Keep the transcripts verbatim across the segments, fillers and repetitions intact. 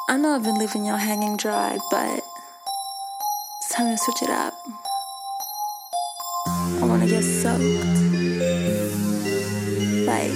I know I've been leaving y'all hanging dry, but it's time to switch it up. I wanna get soaked. Like,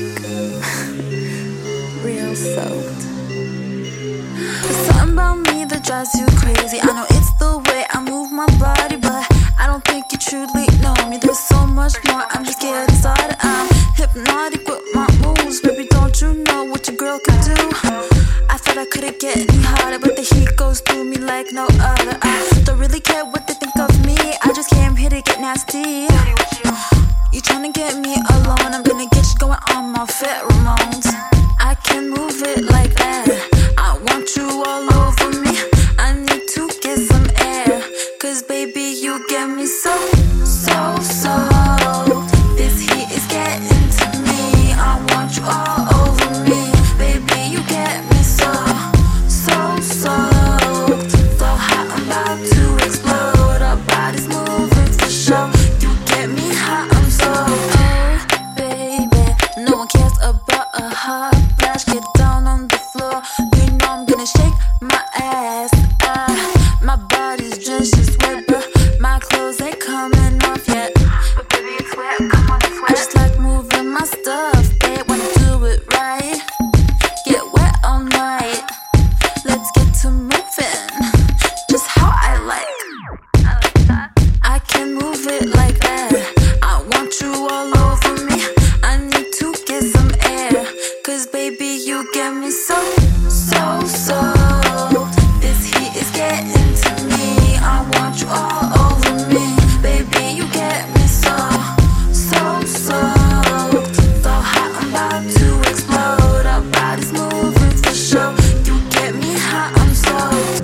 real soaked. There's something about me that drives you crazy. I know it's the way I move my body, but I don't think you truly know me. There's so much more, I'm just getting started. I'm hypnotic with my moves. Baby, don't you know what your girl can do? I thought I couldn't get any harder, but the heat goes through me like no other. I don't really care what they think of me, I just came here to get nasty. You tryna get me alone, I'm gonna get you going on my pheromones. I can move it like that, I want you all over me. I need to get some air, cause baby you get me so, so, so. This heat is getting to me, I want you all over me. Baby you get me so, so, so. So hot I'm about to explode, our bodies moving for sure. You get me hot, I'm so, oh baby. No one cares about a hot flash, get down on the floor. You know I'm gonna shake my ass, ah. My body's drenched in sweat, but my clothes ain't coming off yet. But baby it's wet, come on it's wet. I just like moving my stuff, babe, wanna do it right. Get wet all night, let's get to moving, just how I like. I like that. I can move it like that, I want you all over me. I need to get some air, cause baby you get me so, so, so. This heat is getting to me, I want you all over me. Baby you get me so, so, so. So hot I'm about to explode, our bodies moving for sure. You get me hot, I'm so,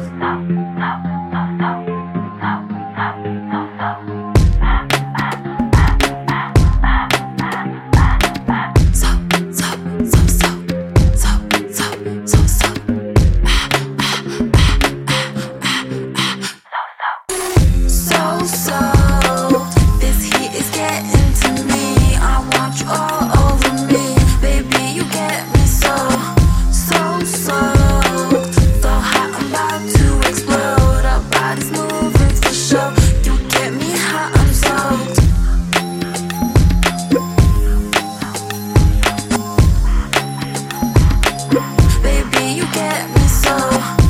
so, so. This heat is getting to me, I want you all over me. Baby you get me so, so, so. So hot I'm about to explode, our bodies moving for sure. You get me hot, I'm soaked. Baby you get me so.